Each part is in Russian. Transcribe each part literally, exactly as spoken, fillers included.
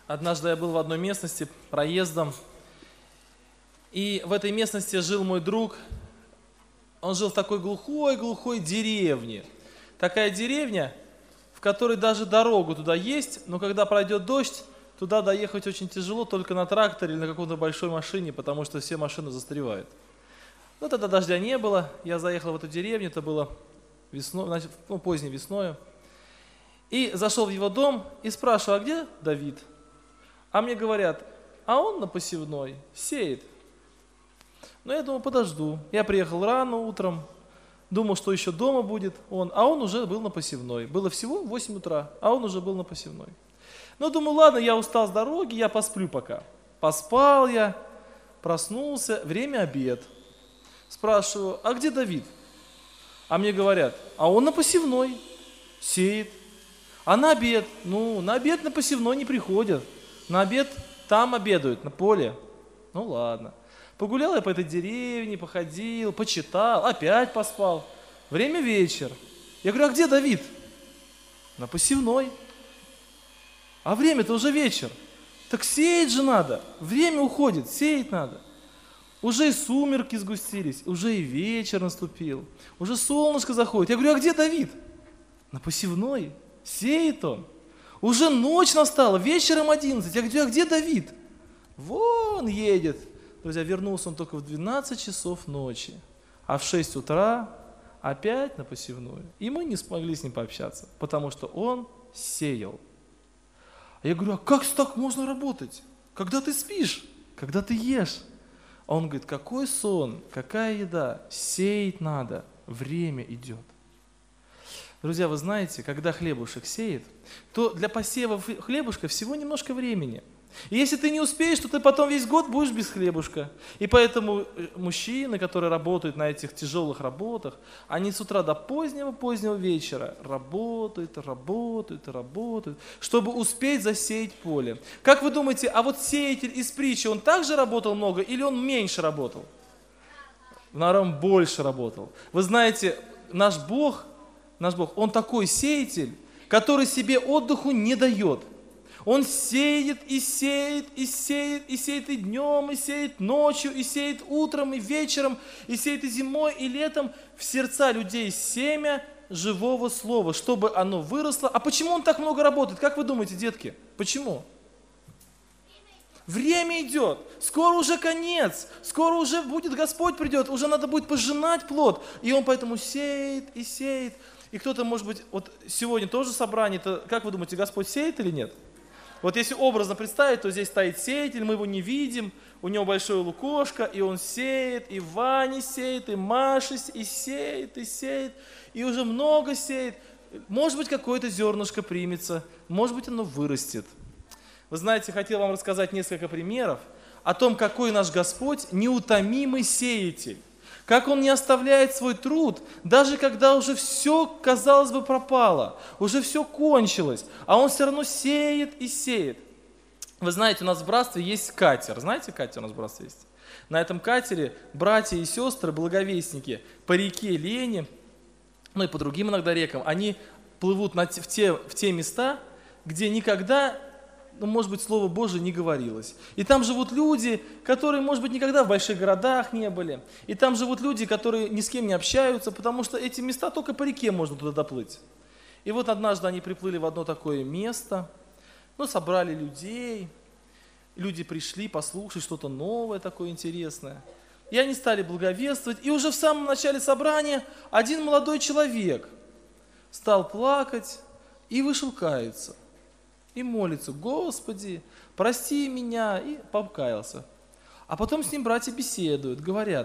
Однажды я был в одной местности проездом, и в этой местности жил мой друг. Он жил в такой глухой-глухой деревне. Такая деревня, в которой даже дорогу туда есть, но когда пройдет дождь, туда доехать очень тяжело, только на тракторе или на какой-то большой машине, потому что все машины застревают. Но тогда дождя не было, я заехал в эту деревню, это было весной, значит, ну, поздней весною. И зашел в его дом и спрашиваю, а где Давид? А мне говорят, а он на посевной, сеет. Но я думаю, подожду. Я приехал рано утром, думал, что еще дома будет он, а он уже был на посевной. Было всего восемь утра, а он уже был на посевной. Ну, думаю, ладно, я устал с дороги, я посплю пока. Поспал я, проснулся, время обед. Спрашиваю, а где Давид? А мне говорят, а он на посевной, сеет. А на обед? Ну, на обед на посевной не приходят. На обед там обедают, на поле. Ну, ладно. Погулял я по этой деревне, походил, почитал, опять поспал. Время вечер. Я говорю, а где Давид? На посевной. А время-то уже вечер. Так сеять же надо. Время уходит, сеять надо. Уже и сумерки сгустились, уже и вечер наступил. Уже солнышко заходит. Я говорю, а где Давид? На посевной. Сеет он. Уже ночь настала, вечером одиннадцать. Я говорю, а где Давид? Вон едет. Друзья, вернулся он только в двенадцать часов ночи. А в шесть утра опять на посевную. И мы не смогли с ним пообщаться, потому что он сеял. Я говорю, а как так можно работать? Когда ты спишь, когда ты ешь? А он говорит, какой сон, какая еда? Сеять надо, время идет. Друзья, вы знаете, когда хлебушек сеет, то для посева хлебушка всего немножко времени. И если ты не успеешь, то ты потом весь год будешь без хлебушка. И поэтому мужчины, которые работают на этих тяжелых работах, они с утра до позднего-позднего вечера работают, работают, работают, чтобы успеть засеять поле. Как вы думаете, а вот сеятель из притчи, он также работал много или он меньше работал? Наверное, он больше работал. Вы знаете, наш Бог, наш Бог, Он такой сеятель, который себе отдыху не дает. Он сеет и сеет, и сеет, и сеет и днем, и сеет ночью, и сеет утром, и вечером, и сеет и зимой, и летом в сердца людей семя живого слова, чтобы оно выросло. А почему он так много работает? Как вы думаете, детки? Почему? Время идет, скоро уже конец, скоро уже будет Господь придет, уже надо будет пожинать плод. И он поэтому сеет и сеет. И кто-то, может быть, вот сегодня тоже собрание, то, как вы думаете, Господь сеет или нет? Вот если образно представить, то здесь стоит сеятель, мы его не видим, у него большое лукошко, и он сеет, и Ваня сеет, и Маша и сеет, и сеет, и уже много сеет. Может быть, какое-то зернышко примется, может быть, оно вырастет. Вы знаете, хотел вам рассказать несколько примеров о том, какой наш Господь неутомимый сеятель. Как Он не оставляет свой труд, даже когда уже все, казалось бы, пропало, уже все кончилось, а Он все равно сеет и сеет. Вы знаете, у нас в братстве есть катер. Знаете, катер у нас в братстве есть? На этом катере братья и сестры, благовестники, по реке Лени, ну и по другим иногда рекам, они плывут на те, в, те, в те места, где никогда, ну, может быть, Слово Божие не говорилось. И там живут люди, которые, может быть, никогда в больших городах не были. И там живут люди, которые ни с кем не общаются, потому что эти места только по реке можно туда доплыть. И вот однажды они приплыли в одно такое место, ну, собрали людей, люди пришли послушать что-то новое такое интересное. И они стали благовествовать. И уже в самом начале собрания один молодой человек стал плакать и вышел каяться. И молится, Господи, прости меня, и покаялся. А потом с ним братья беседуют, говорят,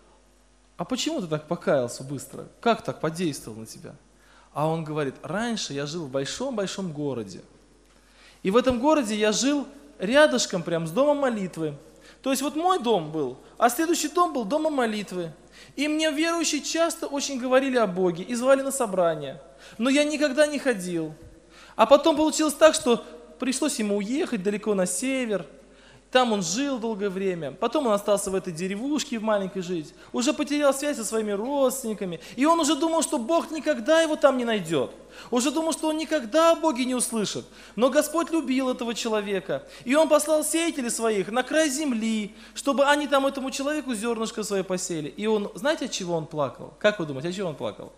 а почему ты так покаялся быстро? Как так подействовал на тебя? А он говорит, раньше я жил в большом-большом городе. И в этом городе я жил рядышком прям с домом молитвы. То есть вот мой дом был, а следующий дом был домом молитвы. И мне верующие часто очень говорили о Боге и звали на собрания. Но я никогда не ходил. А потом получилось так, что пришлось ему уехать далеко на север. Там он жил долгое время, потом он остался в этой деревушке в маленькой жить, уже потерял связь со своими родственниками, и он уже думал, что Бог никогда его там не найдет, уже думал, что он никогда о Боге не услышит, но Господь любил этого человека, и он послал сеятелей своих на край земли, чтобы они там этому человеку зернышко свое посеяли, и он, знаете, от чего он плакал? Как вы думаете, от чего он плакал?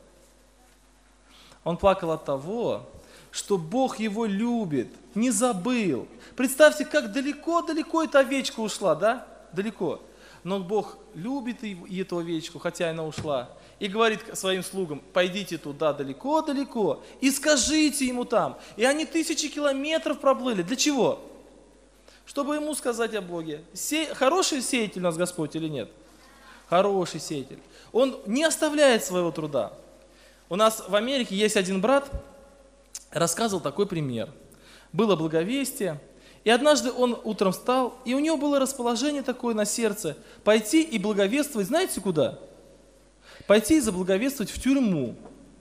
Он плакал от того, что Бог его любит, не забыл. Представьте, как далеко-далеко эта овечка ушла, да? Далеко. Но Бог любит и эту овечку, хотя она ушла. И говорит своим слугам: пойдите туда далеко-далеко и скажите ему там. И они тысячи километров проплыли. Для чего? Чтобы ему сказать о Боге. Се... Хороший сеятель у нас Господь или нет? Хороший сеятель. Он не оставляет своего труда. У нас в Америке есть один брат, рассказывал такой пример. Было благовестие, и однажды он утром встал, и у него было расположение такое на сердце, пойти и благовествовать, знаете куда? Пойти и заблаговествовать в тюрьму.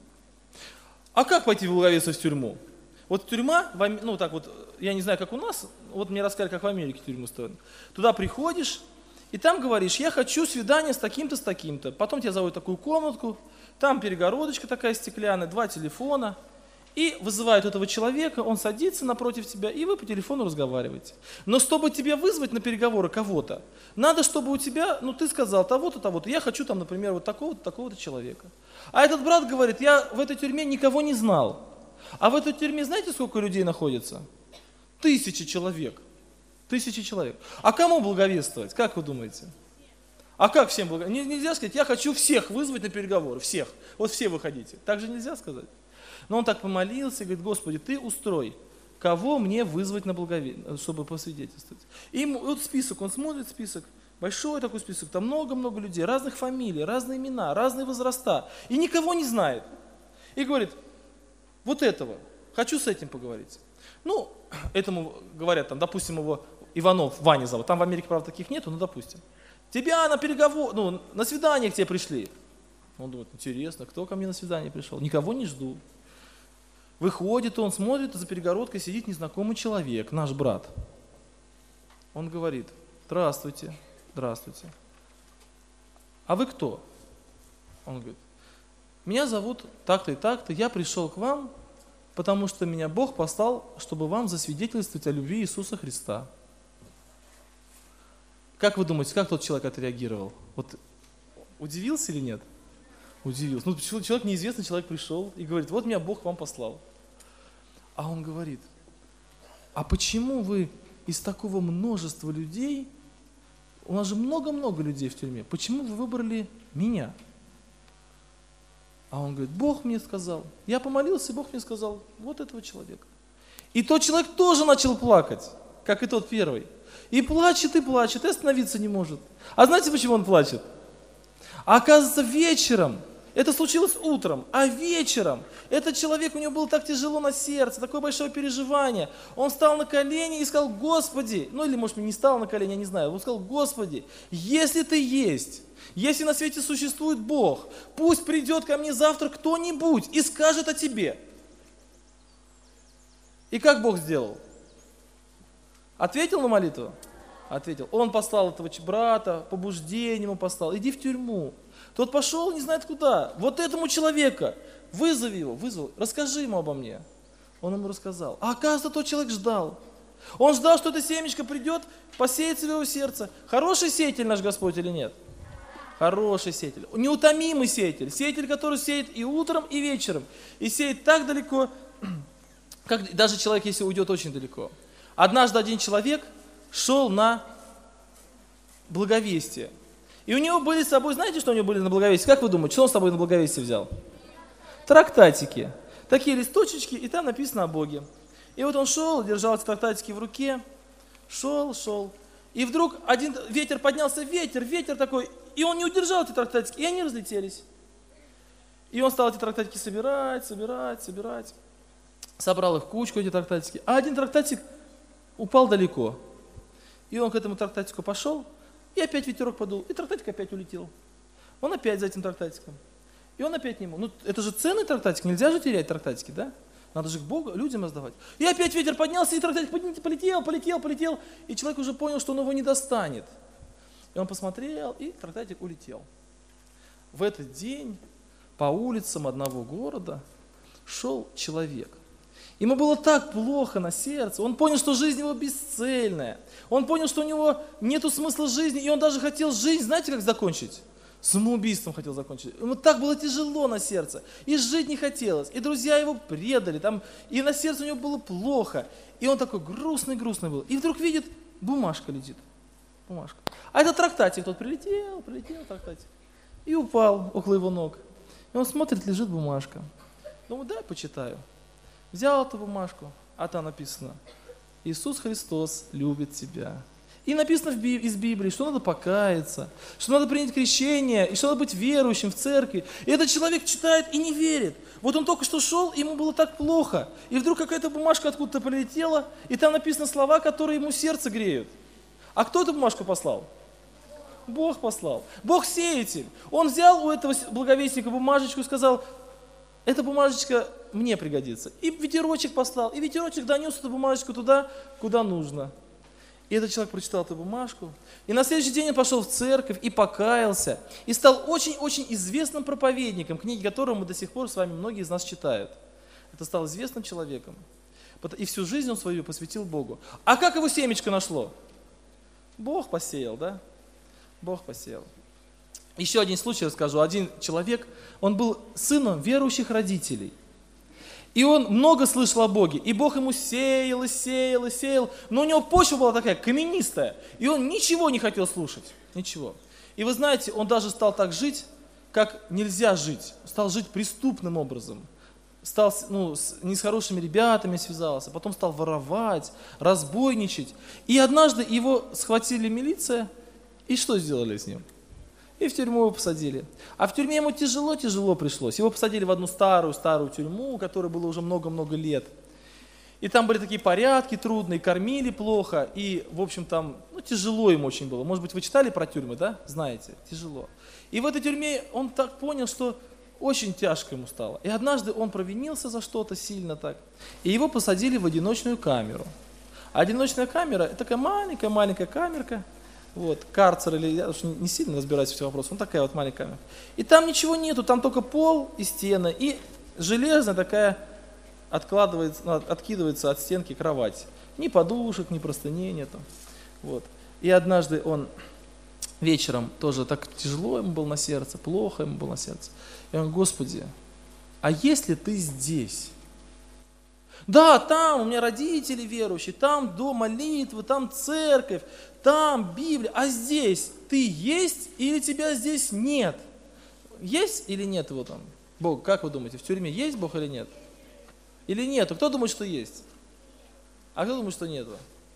А как пойти благовествовать в тюрьму? Вот тюрьма, ну так вот, я не знаю, как у нас, вот мне рассказали, как в Америке тюрьму строят. Туда приходишь, и там говоришь: я хочу свидание с таким-то, с таким-то. Потом тебя зовут в такую комнатку, там перегородочка такая стеклянная, два телефона. И вызывают этого человека, он садится напротив тебя, и вы по телефону разговариваете. Но чтобы тебя вызвать на переговоры кого-то, надо, чтобы у тебя, ну ты сказал того-то, того-то, я хочу там, например, вот такого-то, такого-то человека. А этот брат говорит: я в этой тюрьме никого не знал. А в этой тюрьме знаете, сколько людей находится? Тысячи человек. Тысячи человек. А кому благовествовать? Как вы думаете? А как всем благовествовать? Нельзя сказать: я хочу всех вызвать на переговоры, всех. Вот все выходите. Так же нельзя сказать. Но он так помолился и говорит: Господи, Ты устрой, кого мне вызвать на благовестие, чтобы посвидетельствовать. И вот список, он смотрит список, большой такой список, там много-много людей, разных фамилий, разные имена, разные возраста, и никого не знает. И говорит: вот этого, хочу с этим поговорить. Ну, этому говорят, там, допустим, его Иванов, Ваня зовут, там в Америке, правда, таких нету, но допустим. Тебя на переговор, ну, на свидание к тебе пришли. Он думает: интересно, кто ко мне на свидание пришел? Никого не жду. Выходит он, смотрит, за перегородкой сидит незнакомый человек, наш брат. Он говорит: здравствуйте, здравствуйте. А вы кто? Он говорит: меня зовут так-то и так-то, я пришел к вам, потому что меня Бог послал, чтобы вам засвидетельствовать о любви Иисуса Христа. Как вы думаете, как тот человек отреагировал? Вот удивился или нет? Удивился. Ну, человек, неизвестный человек пришел и говорит: вот меня Бог вам послал. А он говорит: а почему вы из такого множества людей, у нас же много-много людей в тюрьме, почему вы выбрали меня? А он говорит: Бог мне сказал. Я помолился, и Бог мне сказал: вот этого человека. И тот человек тоже начал плакать, как и тот первый. И плачет, и плачет, и остановиться не может. А знаете, почему он плачет? А оказывается, вечером, это случилось утром, а вечером этот человек, у него было так тяжело на сердце, такое большое переживание. Он встал на колени и сказал: Господи, ну или может не стал на колени, я не знаю, он сказал: Господи, если Ты есть, если на свете существует Бог, пусть придет ко мне завтра кто-нибудь и скажет о Тебе. И как Бог сделал? Ответил на молитву? Ответил. Он послал этого брата, побуждение ему послал: иди в тюрьму. Тот пошел, не знает куда. Вот этому человека, вызови его, вызвал, расскажи ему обо мне. Он ему рассказал. А оказывается, тот человек ждал. Он ждал, что это семечко придет, посеется в его сердце. Хороший сеятель наш Господь или нет? Хороший сеятель. Неутомимый сеятель. Сеятель, который сеет и утром, и вечером. И сеет так далеко, как даже человек, если уйдет очень далеко. Однажды один человек шел на благовестие. И у него были с собой, знаете, что у него были на благовестие? Как вы думаете, что он с собой на благовестие взял? Трактатики. Такие листочечки, и там написано о Боге. И вот он шел, держал эти трактатики в руке, шел, шел. И вдруг один ветер поднялся, ветер, ветер такой, и он не удержал эти трактатики, и они разлетелись. И он стал эти трактатики собирать, собирать, собирать. Собрал их в кучку, эти трактатики. А один трактатик упал далеко. И он к этому трактатику пошел, и опять ветерок подул, и трактатик опять улетел. Он опять за этим трактатиком. И он опять не мог. Ну, это же ценный трактатик, нельзя же терять трактатики, да? Надо же к Богу, людям раздавать. И опять ветер поднялся, и трактатик полетел, полетел, полетел. И человек уже понял, что он его не достанет. И он посмотрел, и трактатик улетел. В этот день по улицам одного города шел человек. Ему было так плохо на сердце, он понял, что жизнь его бесцельная. Он понял, что у него нет смысла жизни, и он даже хотел жизнь, знаете, как закончить? Самоубийством хотел закончить. Ему так было тяжело на сердце, и жить не хотелось, и друзья его предали, там, и на сердце у него было плохо. И он такой грустный-грустный был. И вдруг видит, бумажка летит. Бумажка. А этот трактатик, тот прилетел, прилетел трактатик, и упал около его ног. И он смотрит, лежит бумажка. Думаю, дай почитаю. Взял эту бумажку, а там написано: Иисус Христос любит тебя. И написано в Биб- из Библии, что надо покаяться, что надо принять крещение, и что надо быть верующим в церкви. И этот человек читает и не верит. Вот он только что шел, ему было так плохо. И вдруг какая-то бумажка откуда-то прилетела, и там написаны слова, которые ему сердце греют. А кто эту бумажку послал? Бог послал. Бог сеятель. Он взял у этого благовестника бумажечку и сказал: эта бумажечка мне пригодится. И ветерочек послал, и ветерочек донес эту бумажечку туда, куда нужно. И этот человек прочитал эту бумажку, и на следующий день он пошел в церковь и покаялся, и стал очень-очень известным проповедником, книги которого мы до сих пор с вами многие из нас читают. Это стал известным человеком. И всю жизнь он свою посвятил Богу. А как его семечко нашло? Бог посеял, да? Бог посеял. Еще один случай расскажу. Один человек, он был сыном верующих родителей. И он много слышал о Боге. И Бог ему сеял, и сеял, и сеял. Но у него почва была такая каменистая. И он ничего не хотел слушать. Ничего. И вы знаете, он даже стал так жить, как нельзя жить. Стал жить преступным образом. Стал, ну, с, не с хорошими ребятами связался. Потом стал воровать, разбойничать. И однажды его схватили милиция. И что сделали с ним? И в тюрьму его посадили. А в тюрьме ему тяжело-тяжело пришлось. Его посадили в одну старую-старую тюрьму, которой было уже много-много лет. И там были такие порядки трудные, кормили плохо. И, в общем, там, ну, тяжело ему очень было. Может быть, вы читали про тюрьмы, да? Знаете, тяжело. И в этой тюрьме он так понял, что очень тяжко ему стало. И однажды он провинился за что-то сильно так. И его посадили в одиночную камеру. А одиночная камера – это такая маленькая-маленькая камерка. Вот, карцер, или я уж не сильно разбираюсь в этих вопросах, ну такая вот маленькая камера. И там ничего нету, там только пол и стены, и железная такая откладывается, откидывается от стенки кровать. Ни подушек, ни простыней нету. Вот. И однажды он вечером тоже так тяжело ему было на сердце, плохо ему было на сердце. И он: Господи, а если ты здесь? Да, там у меня родители верующие, там дом молитвы, там церковь, там Библия, а здесь ты есть или тебя здесь нет? Есть или нет его там? Бог, как вы думаете, в тюрьме есть Бог или нет? Или нету? Кто думает, что есть? А кто думает, что нету?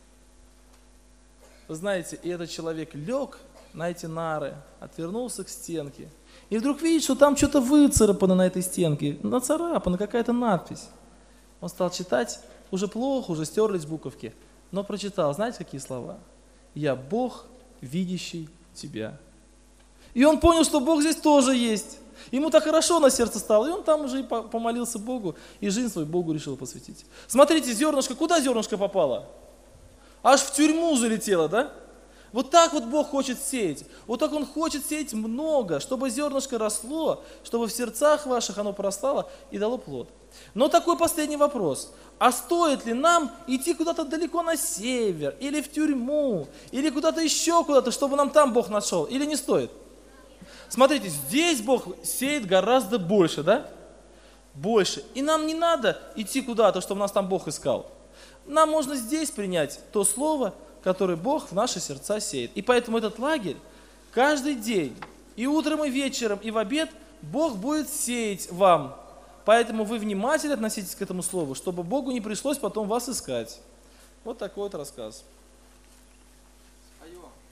Вы знаете, и этот человек лег на эти нары, отвернулся к стенке, и вдруг видит, что там что-то выцарапано на этой стенке, нацарапана какая-то надпись. Он стал читать, уже плохо, уже стерлись буковки, но прочитал, знаете, какие слова? «Я Бог, видящий тебя». И он понял, что Бог здесь тоже есть. Ему так хорошо на сердце стало, и он там уже и помолился Богу, и жизнь свою Богу решил посвятить. Смотрите, зернышко, куда зернышко попало? Аж в тюрьму залетело, да? Вот так вот Бог хочет сеять. Вот так Он хочет сеять много, чтобы зернышко росло, чтобы в сердцах ваших оно прорастало и дало плод. Но такой последний вопрос. А стоит ли нам идти куда-то далеко на север, или в тюрьму, или куда-то еще куда-то, чтобы нам там Бог нашел, или не стоит? Смотрите, здесь Бог сеет гораздо больше, да? Больше. И нам не надо идти куда-то, чтобы нас там Бог искал. Нам можно здесь принять то слово, которое Бог в наши сердца сеет. И поэтому этот лагерь каждый день, и утром, и вечером, и в обед Бог будет сеять вам. Поэтому вы внимательно относитесь к этому слову, чтобы Богу не пришлось потом вас искать. Вот такой вот рассказ.